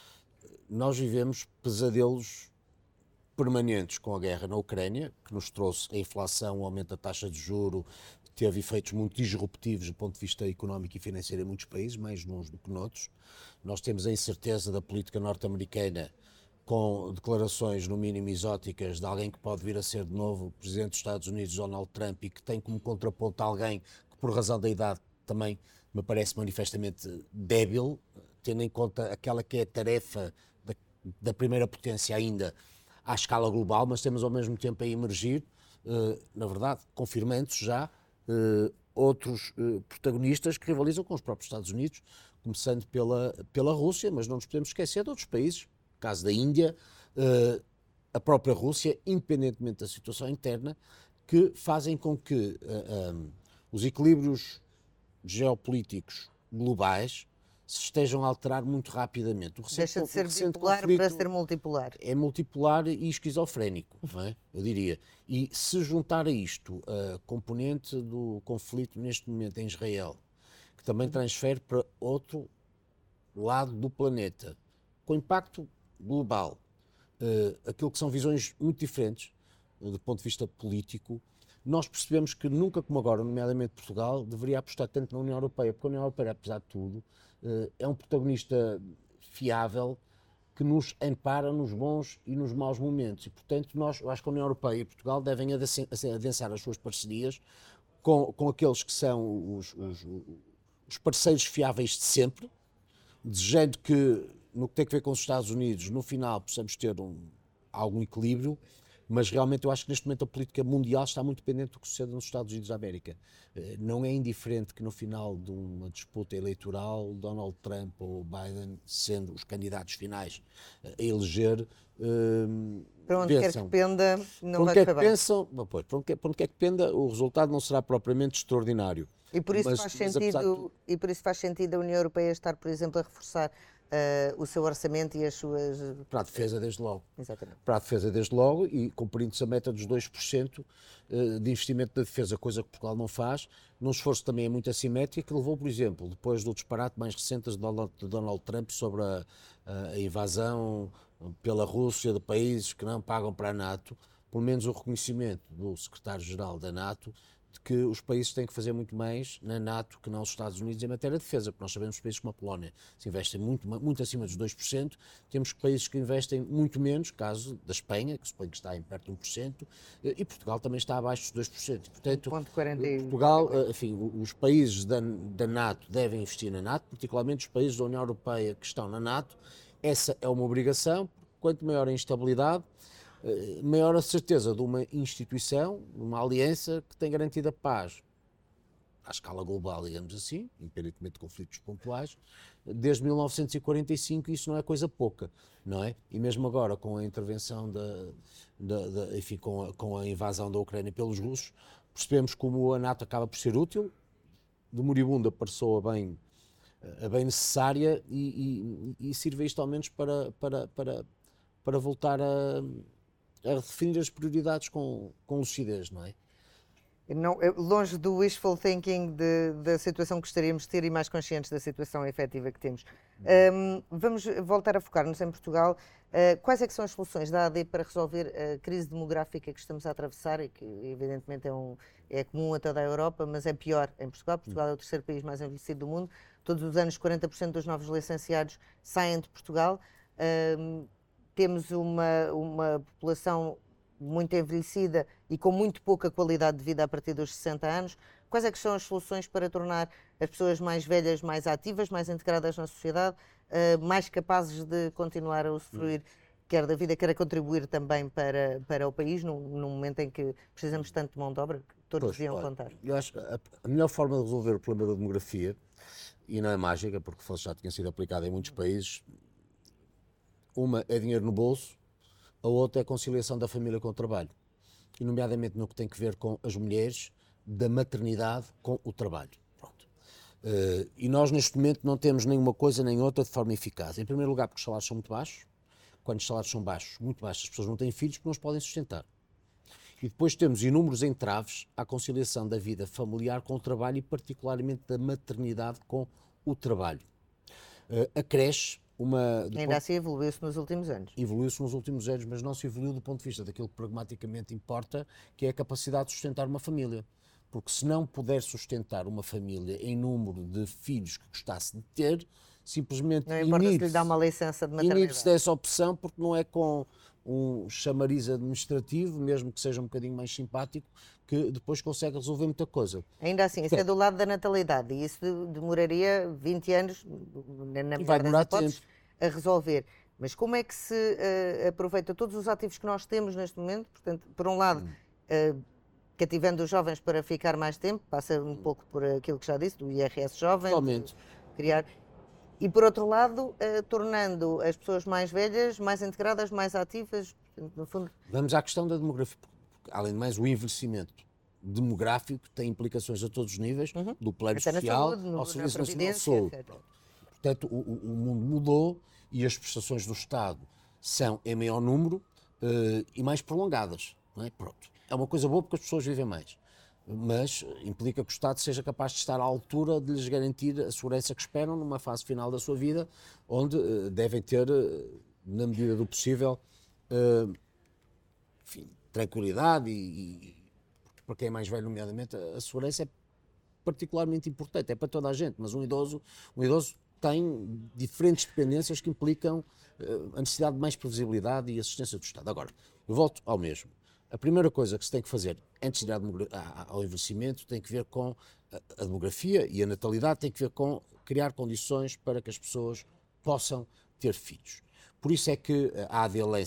Nós vivemos pesadelos permanentes com a guerra na Ucrânia, que nos trouxe a inflação, o aumento da taxa de juro, teve efeitos muito disruptivos do ponto de vista económico e financeiro em muitos países, mais uns do que noutros. Nós temos a incerteza da política norte-americana, com declarações no mínimo exóticas de alguém que pode vir a ser de novo presidente dos Estados Unidos, Donald Trump, e que tem como contraponto alguém que, por razão da idade, também me parece manifestamente débil, tendo em conta aquela que é a tarefa da, da primeira potência ainda à escala global, mas temos ao mesmo tempo a emergir, eh, na verdade, confirmando-se já, eh, outros eh, protagonistas que rivalizam com os próprios Estados Unidos, começando pela, pela Rússia, mas não nos podemos esquecer de outros países, no caso da Índia, eh, a própria Rússia, independentemente da situação interna, que fazem com que eh, um, os equilíbrios geopolíticos globais se estejam a alterar muito rapidamente. O recente, Deixa de ser o recente bipolar conflito para ser multipolar. É multipolar e esquizofrénico, não é? Eu diria. E se juntar a isto a componente do conflito neste momento em Israel, que também transfere para outro lado do planeta, com impacto global, uh, aquilo que são visões muito diferentes uh, do ponto de vista político, nós percebemos que nunca como agora, nomeadamente Portugal, deveria apostar tanto na União Europeia, porque a União Europeia, apesar de tudo, uh, é um protagonista fiável que nos ampara nos bons e nos maus momentos. E, portanto, nós, eu acho que a União Europeia e Portugal devem adensar as suas parcerias com, com aqueles que são os, os, os parceiros fiáveis de sempre, desejando que, no que tem a ver com os Estados Unidos, no final possamos ter um, algum equilíbrio, Mas realmente eu acho que neste momento a política mundial está muito dependente do que sucede nos Estados Unidos da América. Não é indiferente que no final de uma disputa eleitoral Donald Trump ou Biden, sendo os candidatos finais a eleger, uh, para onde pensam, quer que penda, não vai correr bem. Pensam, pois, para, onde quer, para onde quer que penda, o resultado não será propriamente extraordinário. E por isso, mas, faz, mas, sentido, tudo, e por isso faz sentido a União Europeia estar, por exemplo, a reforçar uh, o seu orçamento e as suas... Para a defesa, desde logo. Exatamente. Para a defesa, desde logo, e cumprindo-se a meta dos dois por cento de investimento na defesa, coisa que Portugal não faz, num esforço também muito assimétrico, que levou, por exemplo, depois do disparate mais recente de Donald, de Donald Trump sobre a, a invasão pela Rússia de países que não pagam para a NATO, pelo menos o reconhecimento do secretário-geral da NATO de que os países têm que fazer muito mais na NATO que não os Estados Unidos em matéria de defesa, porque nós sabemos que países como a Polónia se investem muito, muito acima dos dois por cento, temos países que investem muito menos, caso da Espanha, que suponho que está em perto de um por cento, e Portugal também está abaixo dos dois por cento. Portanto, Portugal, enfim, os países da, da NATO devem investir na NATO, particularmente os países da União Europeia que estão na NATO. Essa é uma obrigação, porque quanto maior a instabilidade, maior a certeza de uma instituição, uma aliança que tem garantida paz à escala global, digamos assim, independentemente de conflitos pontuais, desde mil novecentos e quarenta e cinco. Isso não é coisa pouca, não é? E mesmo agora, com a intervenção, da, da, da, enfim, com a, com a invasão da Ucrânia pelos russos, percebemos como a NATO acaba por ser útil, de moribunda passou a bem, a bem necessária, e, e, e sirva isto ao menos para, para, para, para voltar a a definir as prioridades com, com lucidez, não é? Não, longe do wishful thinking de, da situação que gostaríamos de ter e mais conscientes da situação efetiva que temos. Um, vamos voltar a focar-nos em Portugal. Uh, quais é que são as soluções da A D para resolver a crise demográfica que estamos a atravessar e que evidentemente é, um, é comum a toda a Europa, mas é pior em Portugal. Portugal é o terceiro país mais envelhecido do mundo. Todos os anos quarenta por cento dos novos licenciados saem de Portugal. Um, Temos uma, uma população muito envelhecida e com muito pouca qualidade de vida a partir dos sessenta anos. Quais é que são as soluções para tornar as pessoas mais velhas mais ativas, mais integradas na sociedade, uh, mais capazes de continuar a usufruir quer da vida, quer a contribuir também para, para o país, num, num momento em que precisamos tanto de mão de obra que todos pois, deviam olha, contar? Eu acho que a, a melhor forma de resolver o problema da demografia, e não é mágica, porque fosse já tinha sido aplicada em muitos países. Uma é dinheiro no bolso, a outra é a conciliação da família com o trabalho, e nomeadamente no que tem que ver com as mulheres, da maternidade com o trabalho. Pronto. Uh, e nós neste momento não temos nenhuma coisa nem outra de forma eficaz. Em primeiro lugar porque os salários são muito baixos. Quando os salários são baixos, muito baixos, as pessoas não têm filhos porque não os podem sustentar. E depois temos inúmeros entraves à conciliação da vida familiar com o trabalho e particularmente da maternidade com o trabalho. Uh, a creche, Uma, Ainda ponto, assim evoluiu-se nos últimos anos. Evoluiu-se nos últimos anos, mas não se evoluiu do ponto de vista daquilo que pragmaticamente importa, que é a capacidade de sustentar uma família. Porque se não puder sustentar uma família em número de filhos que gostasse de ter, simplesmente não importa se lhe dá uma licença de maternidade. inibe-se dessa opção, porque não é com um chamariz administrativo, mesmo que seja um bocadinho mais simpático, que depois consegue resolver muita coisa. Ainda assim, isso é do lado da natalidade e isso demoraria vinte anos, na vai demorar hipóteses, tempo. a resolver. Mas como é que se uh, aproveita todos os ativos que nós temos neste momento? Portanto, por um lado, hum. uh, cativando os jovens para ficar mais tempo, passa um hum. pouco por aquilo que já disse, do I R S jovem, Totalmente. criar... E, por outro lado, uh, tornando as pessoas mais velhas, mais integradas, mais ativas, no fundo... Vamos à questão da demografia. Além de mais, o envelhecimento demográfico tem implicações a todos os níveis, uhum. do plano Até social saúde, no, ao Serviço Nacional de Saúde. Portanto, o, o mundo mudou e as prestações do Estado são em maior número uh, e mais prolongadas. Não é? Pronto. É uma coisa boa porque as pessoas vivem mais, mas implica que o Estado seja capaz de estar à altura de lhes garantir a segurança que esperam numa fase final da sua vida, onde uh, devem ter, uh, na medida do possível, uh, enfim, tranquilidade e, e para quem é mais velho, nomeadamente, a segurança é particularmente importante, é para toda a gente, mas um idoso, um idoso tem diferentes dependências que implicam uh, a necessidade de mais previsibilidade e assistência do Estado. Agora, eu volto ao mesmo. A primeira coisa que se tem que fazer antes de ir ao envelhecimento tem que ver com a demografia, e a natalidade tem que ver com criar condições para que as pessoas possam ter filhos. Por isso é que a A D lança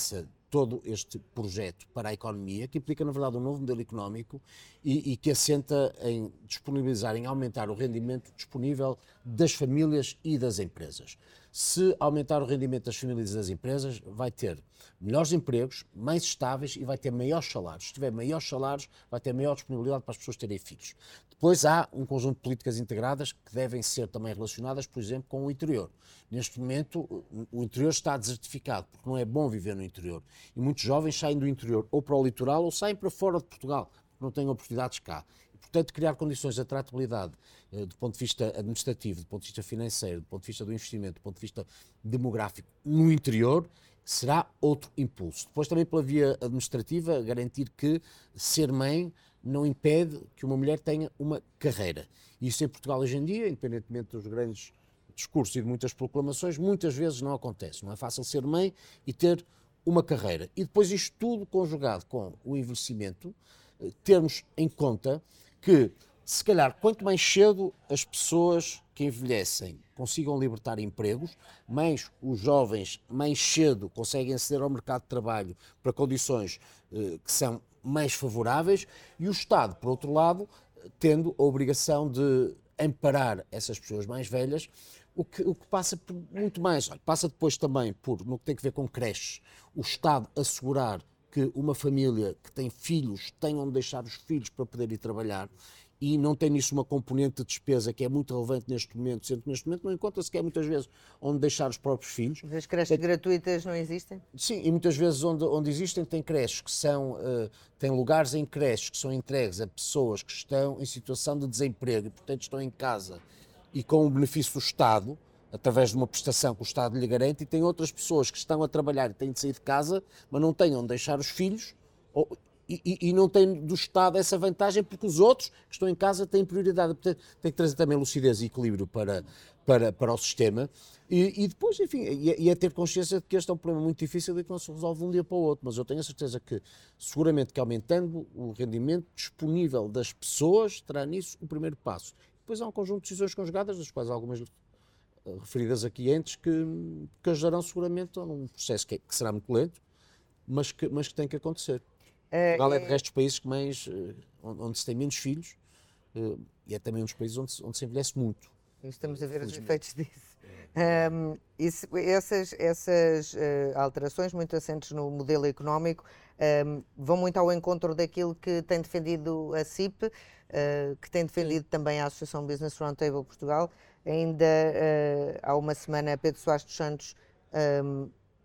todo este projeto para a economia, que implica, na verdade, um novo modelo económico e, e que assenta em disponibilizar, em aumentar o rendimento disponível das famílias e das empresas. Se aumentar o rendimento das famílias e das empresas, vai ter melhores empregos, mais estáveis e vai ter maiores salários. Se tiver maiores salários, vai ter maior disponibilidade para as pessoas terem filhos. Depois há um conjunto de políticas integradas que devem ser também relacionadas, por exemplo, com o interior. Neste momento, o interior está desertificado, porque não é bom viver no interior. E muitos jovens saem do interior ou para o litoral ou saem para fora de Portugal, porque não têm oportunidades cá. Portanto, criar condições de atratividade eh, do ponto de vista administrativo, do ponto de vista financeiro, do ponto de vista do investimento, do ponto de vista demográfico no interior, será outro impulso. Depois também pela via administrativa, garantir que ser mãe não impede que uma mulher tenha uma carreira. E isso em Portugal hoje em dia, independentemente dos grandes discursos e de muitas proclamações, muitas vezes não acontece. Não é fácil ser mãe e ter uma carreira. E depois isto tudo conjugado com o envelhecimento, termos em conta que, se calhar, quanto mais cedo as pessoas que envelhecem consigam libertar empregos, mais os jovens mais cedo conseguem aceder ao mercado de trabalho para condições eh, que são mais favoráveis e o Estado, por outro lado, tendo a obrigação de amparar essas pessoas mais velhas, o que, o que passa por muito mais. Olha, passa depois também por, no que tem a ver com creches, o Estado assegurar que uma família que tem filhos tenha onde deixar os filhos para poder ir trabalhar e não tem nisso uma componente de despesa que é muito relevante neste momento, sendo que neste momento não encontra sequer muitas vezes onde deixar os próprios filhos. As creches tem... gratuitas não existem? Sim, e muitas vezes onde, onde existem tem creches que são, uh, tem lugares em creches que são entregues a pessoas que estão em situação de desemprego e portanto estão em casa e com o benefício do Estado, através de uma prestação que o Estado lhe garante, e tem outras pessoas que estão a trabalhar e têm de sair de casa, mas não têm onde deixar os filhos, ou, e, e, e não têm do Estado essa vantagem, porque os outros que estão em casa têm prioridade. Portanto, tem que trazer também lucidez e equilíbrio para, para, para o sistema. E, e depois, enfim, e, e é ter consciência de que este é um problema muito difícil e que não se resolve de um dia para o outro. Mas eu tenho a certeza que, seguramente, que aumentando o rendimento disponível das pessoas, terá nisso o primeiro passo. Depois há um conjunto de decisões conjugadas, das quais algumas referidas aqui antes, que, que ajudarão seguramente a um processo que, que será muito lento, mas que, mas que tem que acontecer. É, Portugal é, é de resto, dos países que mais, onde, onde se tem menos filhos, e é também um dos países onde, onde se envelhece muito. Estamos a ver os efeitos disso. Um, isso, essas essas uh, alterações, muito assentes no modelo económico, um, vão muito ao encontro daquilo que tem defendido a C I P, uh, que tem defendido Sim. também a Associação Business Roundtable Portugal. Ainda uh, há uma semana, Pedro Soares dos Santos um,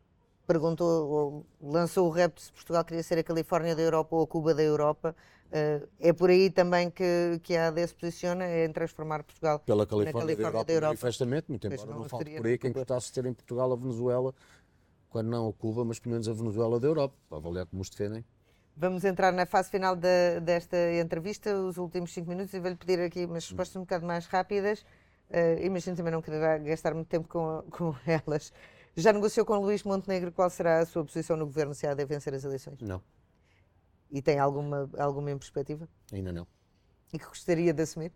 perguntou, lançou o repto se Portugal queria ser a Califórnia da Europa ou a Cuba da Europa. Uh, é por aí também que, que a A D se posiciona, é em transformar Portugal Pela Califórnia, na Califórnia da Europa, da Europa. Manifestamente, muito embora não, não falte por aí quem gostasse de ter em Portugal a Venezuela, quando não a Cuba, mas pelo menos a Venezuela da Europa, para avaliar como os defendem. Vamos entrar na fase final de, desta entrevista, os últimos cinco minutos, e vou-lhe pedir aqui umas respostas um bocado mais rápidas. Uh, imagino também não querer gastar muito tempo com, com elas. Já negociou com Luís Montenegro qual será a sua posição no governo se a AD vencer as eleições? Não. E tem alguma, alguma em perspectiva? Ainda não. E que gostaria de assumir?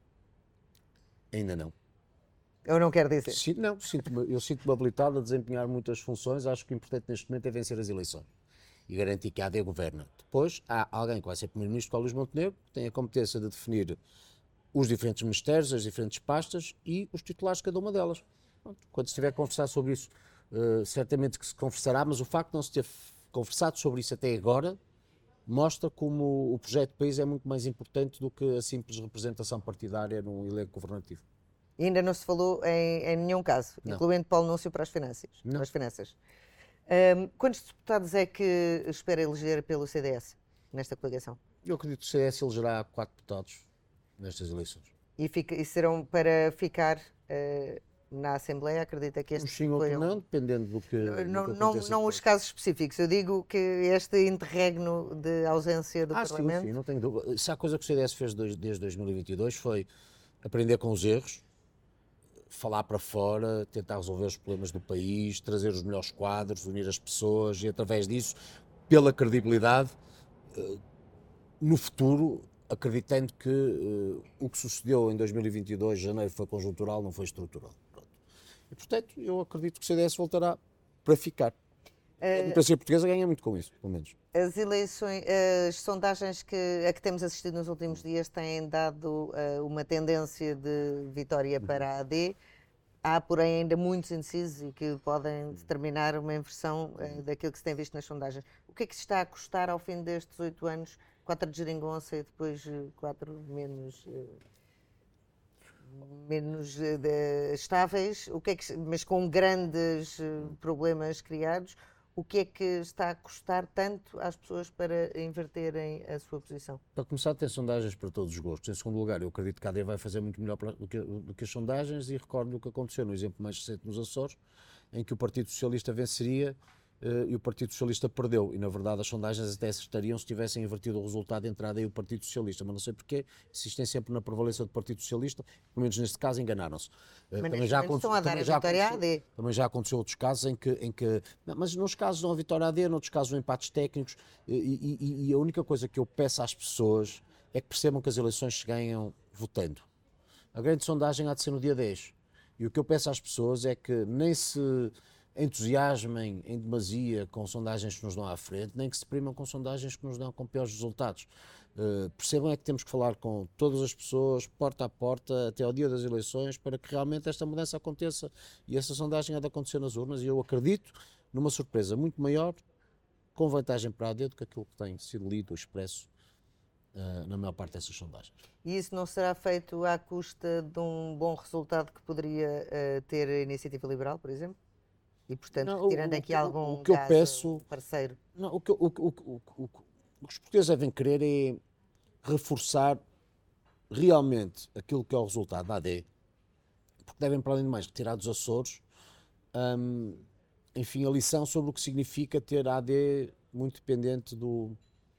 Ainda não. Ou não quer dizer? Sinto, não, sinto-me, eu sinto-me habilitado a desempenhar muitas funções. Acho que o importante neste momento é vencer as eleições e garantir que a AD governa. Depois há alguém que vai ser primeiro-ministro, que é o Luís Montenegro, que tem a competência de definir os diferentes ministérios, as diferentes pastas e os titulares de cada uma delas. Pronto, quando estiver a conversar sobre isso, uh, certamente que se conversará, mas o facto de não se ter conversado sobre isso até agora mostra como o projeto de país é muito mais importante do que a simples representação partidária num elenco governativo. E ainda não se falou em, em nenhum caso, não. Incluindo Paulo Núncio para as finanças. Não. Para as finanças. Um, quantos deputados é que espera eleger pelo C D S nesta coligação? Eu acredito que o C D S elegerá quatro deputados nestas eleições. E, fica, e serão para ficar uh, na Assembleia? Acredita que este um sim ou outro não, dependendo do que Não, do que não, não os casos específicos, eu digo que este interregno de ausência do ah, Parlamento... Sim, sim, não tenho dúvida. Se há coisa que o C D S fez desde dois mil e vinte e dois foi aprender com os erros, falar para fora, tentar resolver os problemas do país, trazer os melhores quadros, unir as pessoas e, através disso, pela credibilidade, no futuro, acreditando que uh, o que sucedeu em dois mil e vinte e dois, janeiro, foi conjuntural, não foi estrutural. Pronto. E, portanto, eu acredito que o C D S voltará para ficar. A democracia portuguesa ganha muito com isso, pelo menos. As eleições, as sondagens que, a que temos assistido nos últimos dias têm dado uh, uma tendência de vitória para a AD. Há, porém, ainda muitos indecisos e que podem determinar uma inversão uh, daquilo que se tem visto nas sondagens. O que é que se está a custar ao fim destes oito anos? Quatro de geringonça e depois uh, quatro menos... Uh, menos uh, de, estáveis, o que é que, mas com grandes uh, problemas criados. O que é que está a custar tanto às pessoas para inverterem a sua posição? Para começar, tem sondagens para todos os gostos. Em segundo lugar, eu acredito que a AD vai fazer muito melhor do que, do que as sondagens, e recordo o que aconteceu no exemplo mais recente nos Açores, em que o Partido Socialista venceria uh, e o Partido Socialista perdeu. E, na verdade, as sondagens até acertariam se tivessem invertido o resultado entre a AD e o Partido Socialista. Mas não sei porquê, insistem sempre na prevalência do Partido Socialista, pelo menos neste caso enganaram-se. Uh, também já estão a dar a vitória à AD. Também já aconteceu outros casos em que... Em que não, mas nos casos não a vitória à AD, noutros casos empates técnicos, e, e, e a única coisa que eu peço às pessoas é que percebam que as eleições se ganham votando. A grande sondagem há de ser no dia dez. E o que eu peço às pessoas é que nem se entusiasmem em demasia com sondagens que nos dão à frente, nem que se primam com sondagens que nos dão com piores resultados. Uh, percebam é que temos que falar com todas as pessoas, porta a porta, até ao dia das eleições, para que realmente esta mudança aconteça. E essa sondagem há de acontecer nas urnas, e eu acredito numa surpresa muito maior, com vantagem para a AD, do que aquilo que tem sido lido ou expresso uh, na maior parte dessas sondagens. E isso não será feito à custa de um bom resultado que poderia uh, ter a Iniciativa Liberal, por exemplo? E, portanto, não, tirando aqui o, algum o que eu peço, parceiro? Não, o, que, o, o, o, o, o que os portugueses devem querer é reforçar realmente aquilo que é o resultado da AD, porque devem, para além de mais, retirar dos Açores, hum, enfim, a lição sobre o que significa ter a AD muito dependente do,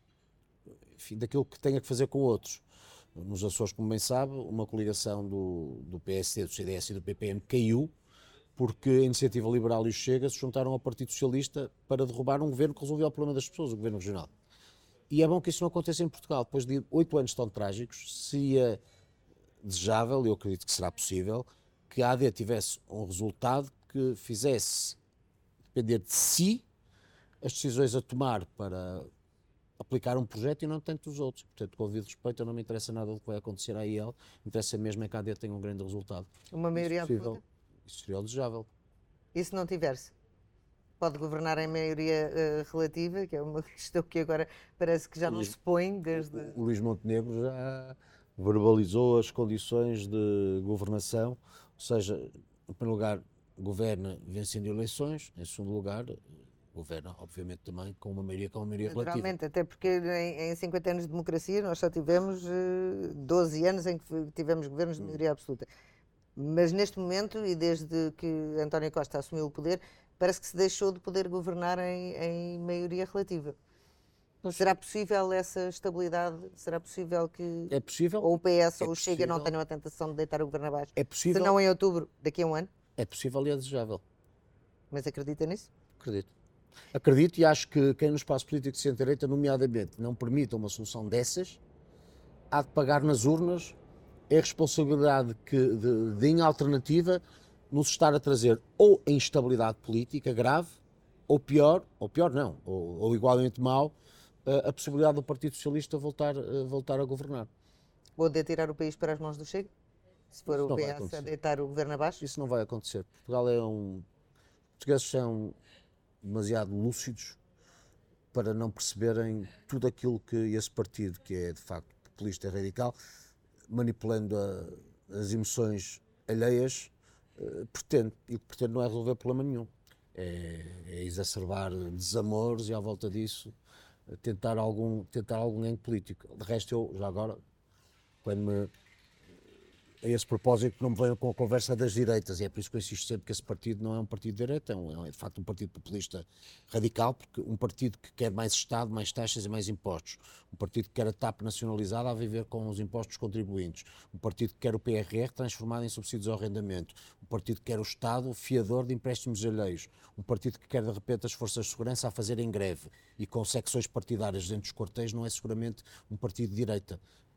enfim, daquilo que tenha que fazer com outros. Nos Açores, como bem sabe, uma coligação do, do P S D, do C D S e do P P M caiu, porque a Iniciativa Liberal e o Chega se juntaram ao Partido Socialista para derrubar um governo que resolveu o problema das pessoas, o governo regional. E é bom que isso não aconteça em Portugal. Depois de oito anos tão trágicos, seria desejável, e eu acredito que será possível, que a AD tivesse um resultado que fizesse depender de si as decisões a tomar para aplicar um projeto e não tanto dos outros. Portanto, com o devido respeito, eu não me interessa nada do que vai acontecer à I L, interessa mesmo é que a AD tenha um grande resultado. Uma maioria absoluta? Isso seria o desejável. E se não tiver-se? Pode governar em maioria uh, relativa, que é uma questão que agora parece que já não se põe desde... O Luís Montenegro já verbalizou as condições de governação, ou seja, em primeiro lugar, governa vencendo eleições, em segundo lugar, governa, obviamente, também com uma maioria, com uma maioria relativa. Naturalmente, até porque em, em cinquenta anos de democracia nós só tivemos uh, doze anos em que tivemos governos de maioria absoluta. Mas neste momento, e desde que António Costa assumiu o poder, parece que se deixou de poder governar em, em maioria relativa. Mas será possível essa estabilidade? Será possível que é possível, ou o P S é ou o Chega não tenham a tentação de deitar o governo abaixo? É possível. Se não em outubro, daqui a um ano? É possível e é desejável. Mas acredita nisso? Acredito. Acredito e acho que quem no espaço político de centro-direita, nomeadamente, não permita uma solução dessas, há de pagar nas urnas é a responsabilidade que, de, de, em alternativa, nos estar a trazer ou a instabilidade política grave, ou pior, ou pior não, ou, ou igualmente mau, a, a possibilidade do Partido Socialista voltar, a, voltar a governar. Ou de tirar o país para as mãos do Chega? Se for Isso o P S a deitar o governo abaixo? Isso não vai acontecer. Portugal é um... Os portugueses são demasiado lúcidos para não perceberem tudo aquilo que esse partido, que é de facto populista e radical, manipulando a, as emoções alheias, uh, pretende. E o que pretende não é resolver problema nenhum. É, é exacerbar desamores e, à volta disso, tentar algum, tentar algum ganho político. De resto, eu, já agora, quando me... a esse propósito, não me venham com a conversa das direitas, e é por isso que eu insisto sempre que esse partido não é um partido de direita, é, um, é de facto um partido populista radical, porque um partido que quer mais Estado, mais taxas e mais impostos, um partido que quer a TAP nacionalizada a viver com os impostos dos contribuintes, um partido que quer o P R R transformado em subsídios ao arrendamento, um partido que quer o Estado fiador de empréstimos alheios, um partido que quer de repente as forças de segurança a fazerem greve e com secções partidárias dentro dos quartéis, não é seguramente um partido de direita.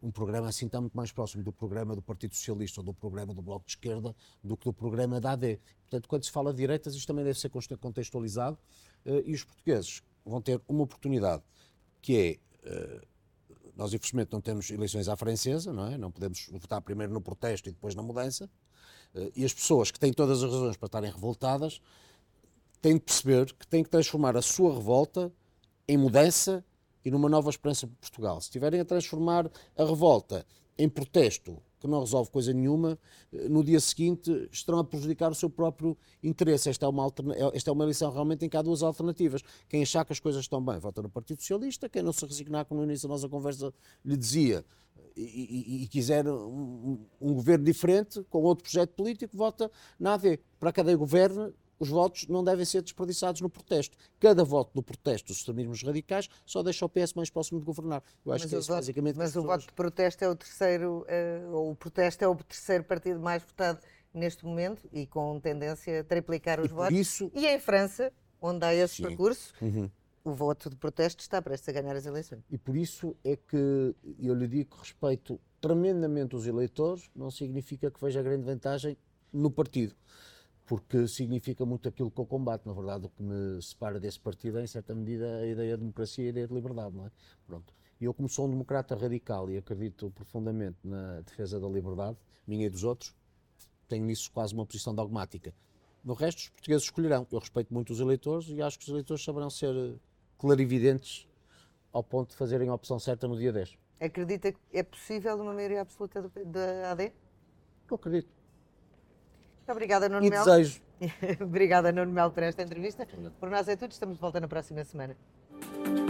um programa assim está muito mais próximo do programa do Partido Socialista ou do programa do Bloco de Esquerda do que do programa da A D. Portanto, quando se fala de direitas, isto também deve ser contextualizado uh, e os portugueses vão ter uma oportunidade que é, uh, nós infelizmente não temos eleições à francesa, não é? Não podemos votar primeiro no protesto e depois na mudança, uh, e as pessoas que têm todas as razões para estarem revoltadas têm de perceber que têm que transformar a sua revolta em mudança e numa nova esperança para Portugal. Se estiverem a transformar a revolta em protesto, que não resolve coisa nenhuma, no dia seguinte estarão a prejudicar o seu próprio interesse. Esta é uma, alterna... Esta é uma eleição realmente em que há duas alternativas. Quem achar que as coisas estão bem, vota no Partido Socialista. Quem não se resignar, como no início da nossa conversa lhe dizia, e, e, e quiser um, um governo diferente, com outro projeto político, vota na A D. Para cada governo, os votos não devem ser desperdiçados no protesto. Cada voto no protesto dos extremismos radicais só deixa o P S mais próximo de governar. Eu acho mas que é isso voto, basicamente... Mas o pessoas... voto de protesto é o terceiro, uh, ou o protesto é o terceiro partido mais votado neste momento e com tendência a triplicar os e votos. Isso... E em França, onde há esse Sim. percurso, uhum. o voto de protesto está prestes a ganhar as eleições. E por isso é que eu lhe digo que respeito tremendamente os eleitores, não significa que veja grande vantagem no partido. Porque significa muito aquilo que eu combato. Na verdade, o que me separa desse partido é, em certa medida, a ideia de democracia e a ideia de liberdade, não é? Pronto. E eu, como sou um democrata radical e acredito profundamente na defesa da liberdade, minha e dos outros, tenho nisso quase uma posição dogmática. No resto, os portugueses escolherão. Eu respeito muito os eleitores e acho que os eleitores saberão ser clarividentes ao ponto de fazerem a opção certa no dia dez. Acredita que é possível uma maioria absoluta da A D? Eu acredito. Muito obrigada, Nuno E Melo. desejo. Obrigada, Nuno Melo, por esta entrevista. Por nós é tudo. Estamos de volta na próxima semana.